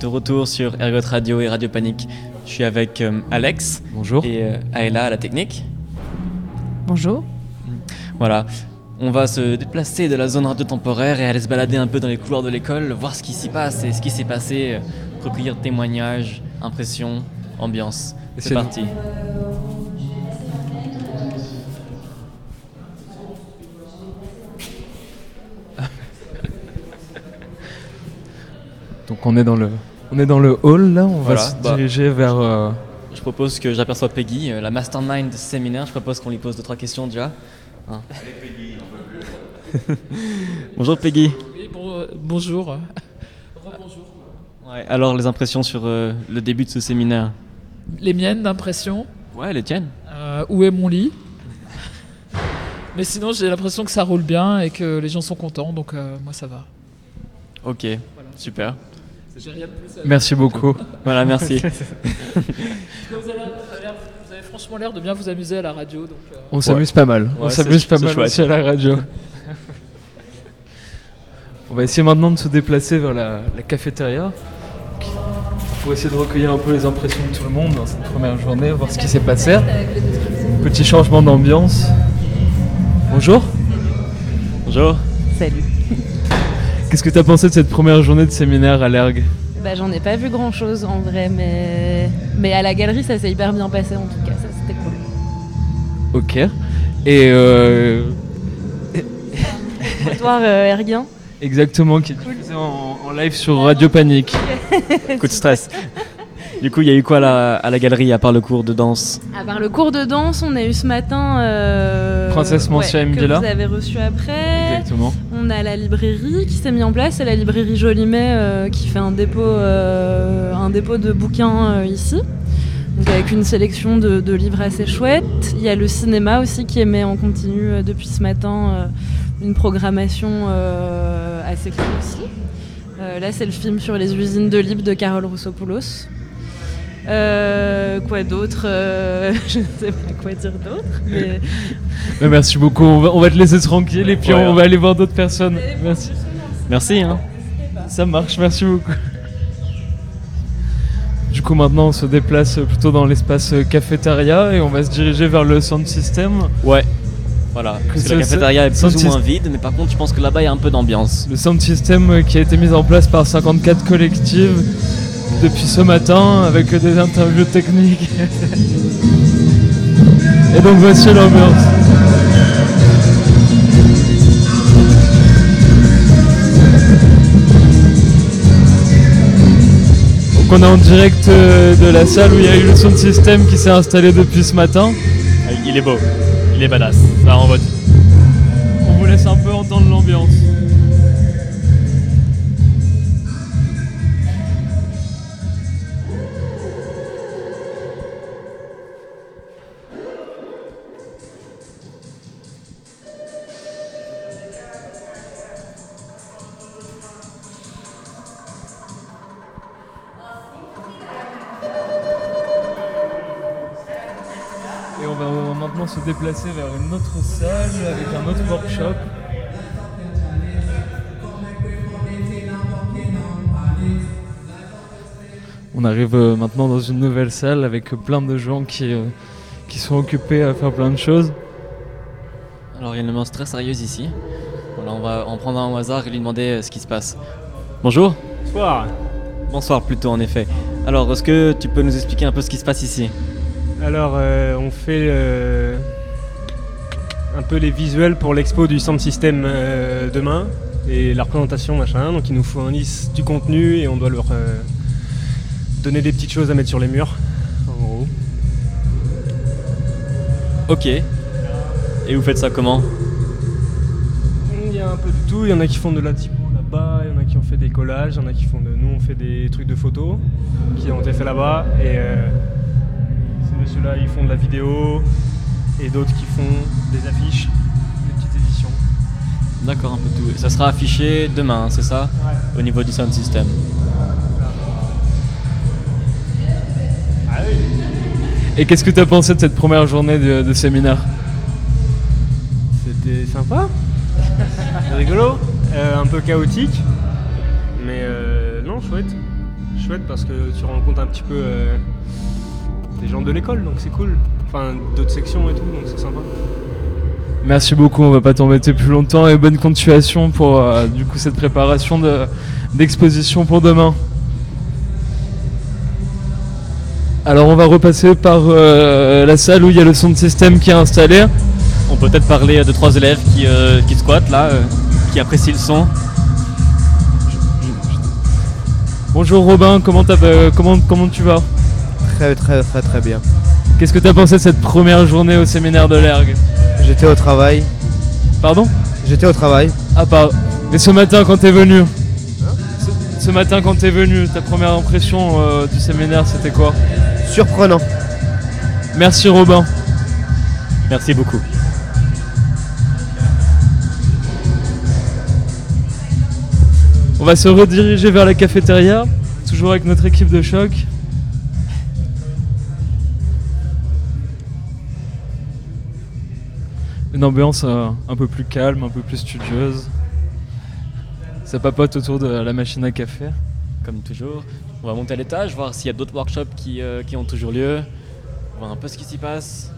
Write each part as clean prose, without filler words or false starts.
de retour sur Ergot Radio et Radio Panique. Je suis avec Alex. Bonjour. Et Aëla à la technique. Bonjour. Voilà. On va se déplacer de la zone radio-temporaire et aller se balader un peu dans les couloirs de l'école, voir ce qui s'y passe et ce qui s'est passé, recueillir témoignages, impressions, ambiance. C'est parti. Donc on est dans le hall là, on va se diriger vers... Je propose que j'aperçois Peggy, la mastermind de ce séminaire. Je propose qu'on lui pose 2-3 questions déjà. Hein. Avec Peggy, on peut plus. Bonjour Peggy. Oui, bonjour. Rebonjour. Ouais, alors les impressions sur le début de ce séminaire? Les miennes d'impression. Ouais, les tiennes. Où est mon lit? Mais sinon j'ai l'impression que ça roule bien et que les gens sont contents, donc moi ça va. Ok, voilà. Super. J'ai rien de plus à dire. Merci beaucoup. Voilà, merci. Vous avez franchement l'air de bien vous amuser à la radio. Donc, On s'amuse pas mal. Ouais, on s'amuse pas mal aussi à la radio. On va essayer maintenant de se déplacer vers la cafétéria pour essayer de recueillir un peu les impressions de tout le monde dans cette première journée, voir ce qui s'est passé. Petit changement d'ambiance. Bonjour. Bonjour. Salut. Qu'est-ce que tu as pensé de cette première journée de séminaire à l'ERG? J'en ai pas vu grand chose en vrai, mais à la galerie ça s'est hyper bien passé en tout cas, ça c'était cool. Ok. Et Trottoir erguien. Exactement, qui est diffusé en live sur Radio Panique. Coup de stress. Du coup, il y a eu quoi à la galerie à part le cours de danse? À part le cours de danse, on a eu ce matin Princesse Mancia Mdila, que vous avez reçu après. Exactement. On a la librairie qui s'est mise en place, c'est la librairie Jolimet qui fait un dépôt de bouquins ici. Donc avec une sélection de livres assez chouettes. Il y a le cinéma aussi qui émet en continu depuis ce matin une programmation assez cool aussi. Là c'est le film sur les usines de Lib de Carole Roussopoulos. Quoi d'autre je ne sais pas quoi dire d'autre. Mais merci beaucoup, on va te laisser tranquille et puis on va aller voir d'autres personnes. Merci. Merci. Hein. Ça marche, merci beaucoup. Du coup maintenant on se déplace plutôt dans l'espace cafétéria et on va se diriger vers le sound system. Ouais. Voilà, parce que la cafétéria est plus ou moins vide, mais par contre je pense que là-bas il y a un peu d'ambiance. Le sound system qui a été mis en place par 54 collectives depuis ce matin avec des interviews techniques. Et donc voici l'ambiance. Donc on est en direct de la salle où il y a eu le sound system qui s'est installé depuis ce matin. Il est beau, il est badass, ça envoie. On vous laisse un peu entendre l'ambiance. Et on va maintenant se déplacer vers une autre salle avec un autre workshop. On arrive maintenant dans une nouvelle salle avec plein de gens qui sont occupés à faire plein de choses. Alors il y a une ambiance très sérieuse ici. Voilà, on va en prendre un au hasard et lui demander ce qui se passe. Bonjour. Bonsoir. Bonsoir plutôt en effet. Alors est-ce que tu peux nous expliquer un peu ce qui se passe ici? Alors on fait un peu les visuels pour l'expo du Sound System demain et la représentation machin, donc il nous faut un liste du contenu et on doit leur donner des petites choses à mettre sur les murs en gros. Ok. Et vous faites ça comment? Il y a un peu de tout, il y en a qui font de la typo là-bas, il y en a qui ont fait des collages, il y en a qui font nous on fait des trucs de photos qui ont été faits là-bas et ces messieurs-là ils font de la vidéo et d'autres qui font des affiches, des petites éditions. D'accord, un peu tout. Et ça sera affiché demain, c'est ça? Ouais. Au niveau du sound system. Ah oui. Et qu'est-ce que tu as pensé de cette première journée de séminaire? C'était sympa, rigolo, un peu chaotique, mais non, chouette. chouette parce que tu rencontres un petit peu des gens de l'école, donc c'est cool. Enfin, d'autres sections et tout, donc c'est sympa. Merci beaucoup, on va pas t'embêter plus longtemps et bonne continuation pour du coup cette préparation d'exposition pour demain. Alors on va repasser par la salle où il y a le sound system qui est installé. On peut peut-être parler de 3 élèves qui squattent là, qui apprécient le son. Bonjour Robin, comment tu vas? Très bien. Qu'est-ce que tu as pensé de cette première journée au séminaire de l'ERG? J'étais au travail. Pardon? J'étais au travail. Ah pas. Mais ce matin quand t'es venu, ce matin quand t'es venu, ta première impression du séminaire c'était quoi? Surprenant. Merci Robin. Merci beaucoup. On va se rediriger vers la cafétéria, toujours avec notre équipe de choc. Une ambiance un peu plus calme, un peu plus studieuse. Ça papote autour de la machine à café. Comme toujours, on va monter à l'étage, voir s'il y a d'autres workshops qui ont toujours lieu, voir un peu ce qui s'y passe.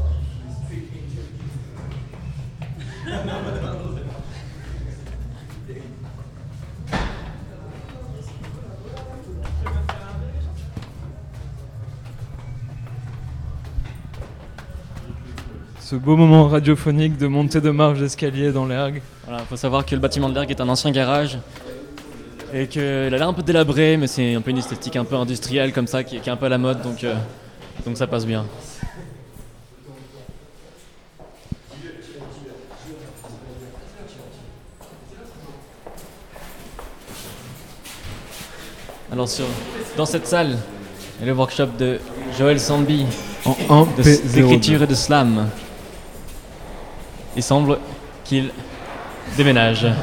Ce beau moment radiophonique de montée de marche d'escalier dans l'ERG. Voilà, faut savoir que le bâtiment de l'ERG est un ancien garage et qu'il a l'air un peu délabré, mais c'est un peu une esthétique un peu industrielle comme ça qui est un peu à la mode, donc ça passe bien. Alors dans cette salle, il y a le workshop de Joël Sambi En d'écriture et de slam. Il semble qu'il déménage. J'étais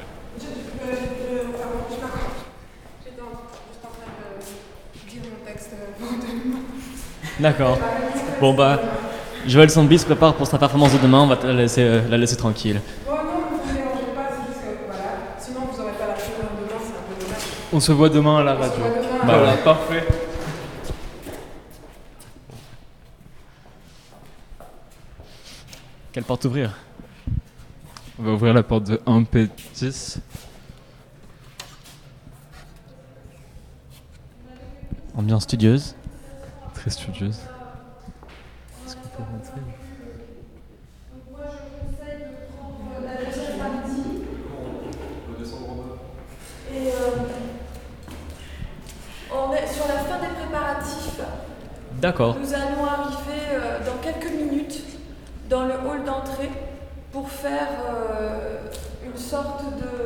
juste en train de dire mon texte pour demain. D'accord. Bon bah, Joël Sambi se prépare pour sa performance de demain, on va la laisser tranquille. Bon, non, ne vous dérangez pas, c'est juste que voilà. Sinon, vous n'aurez pas la chose demain, c'est un peu dommage. On se voit demain à la radio. On se voit demain. Bah Voilà, ouais. parfait. Quelle porte ouvrir? On va ouvrir la porte de 1P10. Ambiance studieuse. Très studieuse. Est-ce qu'on peut rentrer? Et on est sur la fin des préparatifs. D'accord. Nous allons arriver dans quelques minutes dans le hall d'entrée pour faire une sorte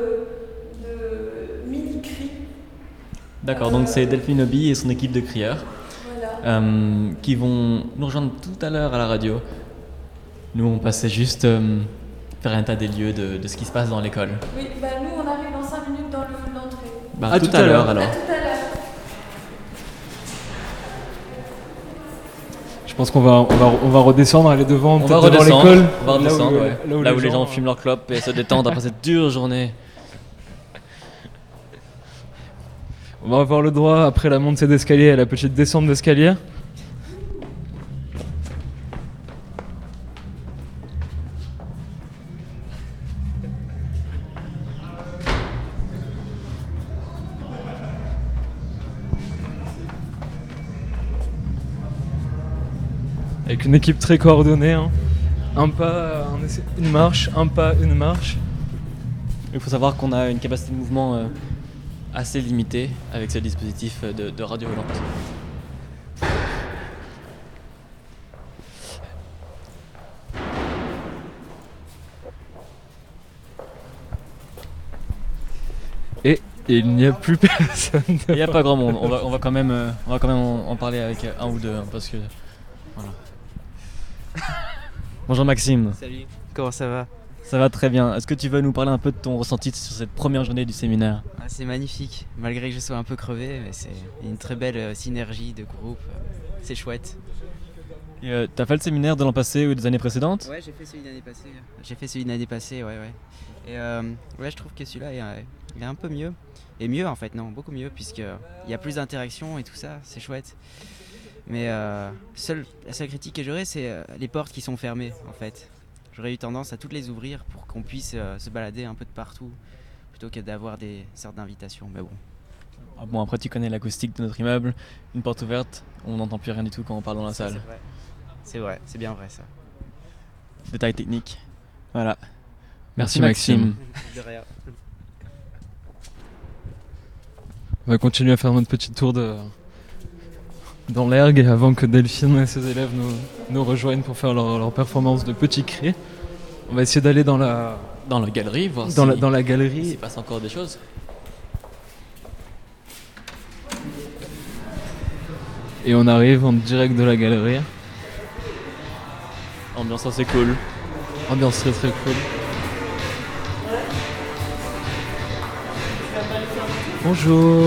de mini-cri. D'accord, donc c'est Delphine Obi et son équipe de crieurs Voilà. qui vont nous rejoindre tout à l'heure à la radio. Nous, on passait juste faire un état des lieux de ce qui se passe dans l'école. Oui, bah nous on arrive dans 5 minutes dans le hall d'entrée. Bah, À tout tout à à l'heure l'heure. alors. À tout à l'heure. Je pense qu'on va redescendre, aller devant, On va peut-être devant redescendre, l'école. on va redescendre, ouais. Là où les gens fument. fument leur clope et se détendent après cette dure journée. On va avoir le droit, après la montée d'escalier, à la petite descente d'escalier. Avec une équipe très coordonnée, hein. Un pas, une marche, un pas, une marche. Il faut savoir qu'on a une capacité de mouvement assez limitée avec ce dispositif de radio volante. Et il n'y a plus personne. Il n'y a pas grand monde, on va quand même en parler avec un ou deux, hein, parce que... Voilà. Bonjour Maxime. Salut, comment ça va? Ça va très bien. Est-ce que tu veux nous parler un peu de ton ressenti sur cette première journée du séminaire? C'est magnifique, malgré que je sois un peu crevé, mais c'est une très belle synergie de groupe, c'est chouette. T'as fait le séminaire de l'an passé ou des années précédentes? Ouais, j'ai fait celui l'année passée, ouais. Et ouais, je trouve que celui-là il est un peu mieux. Et mieux en fait, non, beaucoup mieux, puisqu'il y a plus d'interaction et tout ça, c'est chouette. Mais la seule critique que j'aurais, c'est les portes qui sont fermées en fait. J'aurais eu tendance à toutes les ouvrir pour qu'on puisse se balader un peu de partout, plutôt que d'avoir des sortes d'invitations, mais bon. Ah bon, après tu connais l'acoustique de notre immeuble, une porte ouverte, on n'entend plus rien du tout quand on parle dans la salle. C'est vrai, c'est bien vrai ça. Détail technique. Voilà. Merci Maxime. De rien. On va continuer à faire notre petit tour dans l'ergue avant que Delphine et ses élèves nous rejoignent pour faire leur performance de petit cri. On va essayer d'aller dans la galerie, voir dans la s'il galerie. se passe encore des choses. Et on arrive en direct de la galerie. Ambiance assez cool. Ambiance très très cool. Bonjour.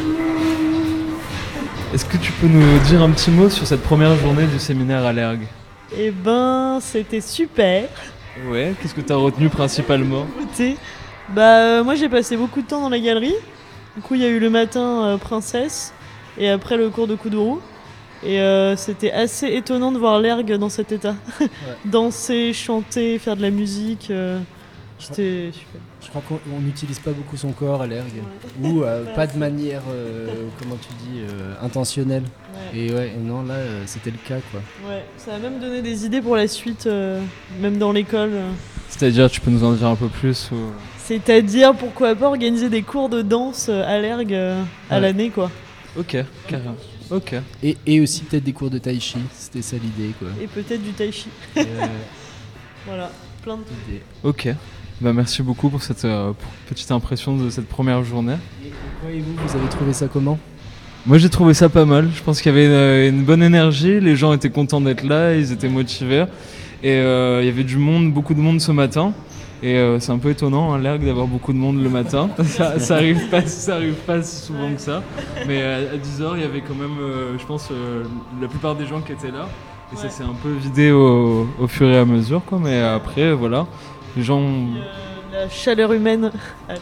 Est-ce que tu peux nous dire un petit mot sur cette première journée du séminaire à l'ERG ? Eh ben, c'était super. Ouais, qu'est-ce que tu as retenu principalement ? Écoutez, moi j'ai passé beaucoup de temps dans la galerie. Du coup, il y a eu le matin Princesse et après le cours de Kuduro. Et c'était assez étonnant de voir l'ergue dans cet état. Ouais. Danser, chanter, faire de la musique. C'était super. Je crois qu'on n'utilise pas beaucoup son corps à l'ergue. Ouais. Ou pas de manière, comment tu dis, intentionnelle. Ouais. Et non, là, c'était le cas, quoi. Ouais, ça a même donné des idées pour la suite, même dans l'école. C'est-à-dire, tu peux nous en dire un peu plus ou... C'est-à-dire, pourquoi pas organiser des cours de danse à l'ergue à l'année, quoi. Ok, carrément. Ok. Et aussi peut-être des cours de tai chi, c'était ça l'idée, quoi. Et peut-être du tai chi. Voilà, plein d'idées. Ok. Merci beaucoup pour cette petite impression de cette première journée. Et vous avez trouvé ça comment ? Moi j'ai trouvé ça pas mal, je pense qu'il y avait une bonne énergie, les gens étaient contents d'être là, ils étaient motivés. Et il y avait du monde, beaucoup de monde ce matin. Et c'est un peu étonnant, l'ergue d'avoir beaucoup de monde le matin. ça arrive pas si souvent que ça. Mais à 10h, il y avait quand même, je pense, la plupart des gens qui étaient là. Et ça s'est un peu vidé au fur et à mesure, quoi. Mais après, voilà, les gens... La chaleur humaine.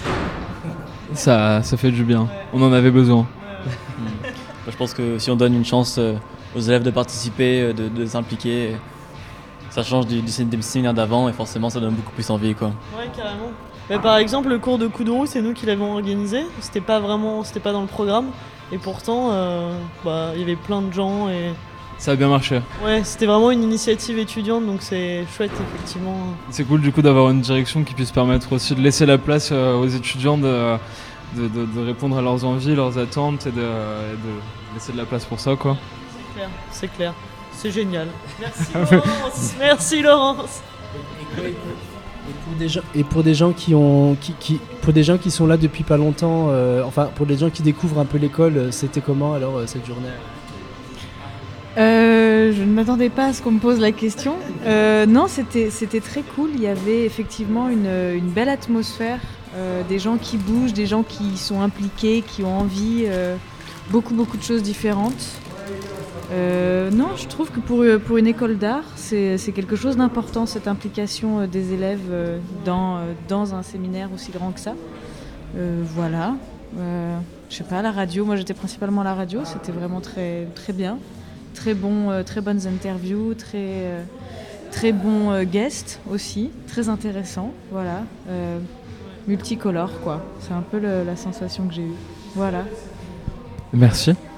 Ça fait du bien. On en avait besoin. Je pense que si on donne une chance aux élèves de participer, de s'impliquer... Ça change des séminaires d'avant et forcément ça donne beaucoup plus envie, quoi. Ouais, carrément. Mais par exemple, le cours de Kuduro, c'est nous qui l'avons organisé. C'était pas dans le programme. Et pourtant, il y avait plein de gens et... Ça a bien marché. Ouais, c'était vraiment une initiative étudiante, donc c'est chouette, effectivement. C'est cool du coup d'avoir une direction qui puisse permettre aussi de laisser la place aux étudiants de répondre à leurs envies, leurs attentes et de laisser de la place pour ça, quoi. C'est clair. C'est génial. Merci Laurence. Merci Laurence. Et pour des gens qui sont là depuis pas longtemps, pour des gens qui découvrent un peu l'école, c'était comment alors cette journée ? Je ne m'attendais pas à ce qu'on me pose la question. Non, c'était très cool. Il y avait effectivement une belle atmosphère, des gens qui bougent, des gens qui sont impliqués, qui ont envie, beaucoup de choses différentes. Non, je trouve que pour une école d'art, c'est quelque chose d'important, cette implication des élèves dans un séminaire aussi grand que ça. Voilà. Je sais pas, la radio, moi j'étais principalement à la radio, c'était vraiment très, très bien. Très bonnes interviews, très bons guests aussi, très intéressants, voilà. Multicolore, quoi. C'est un peu la sensation que j'ai eue. Voilà. Merci.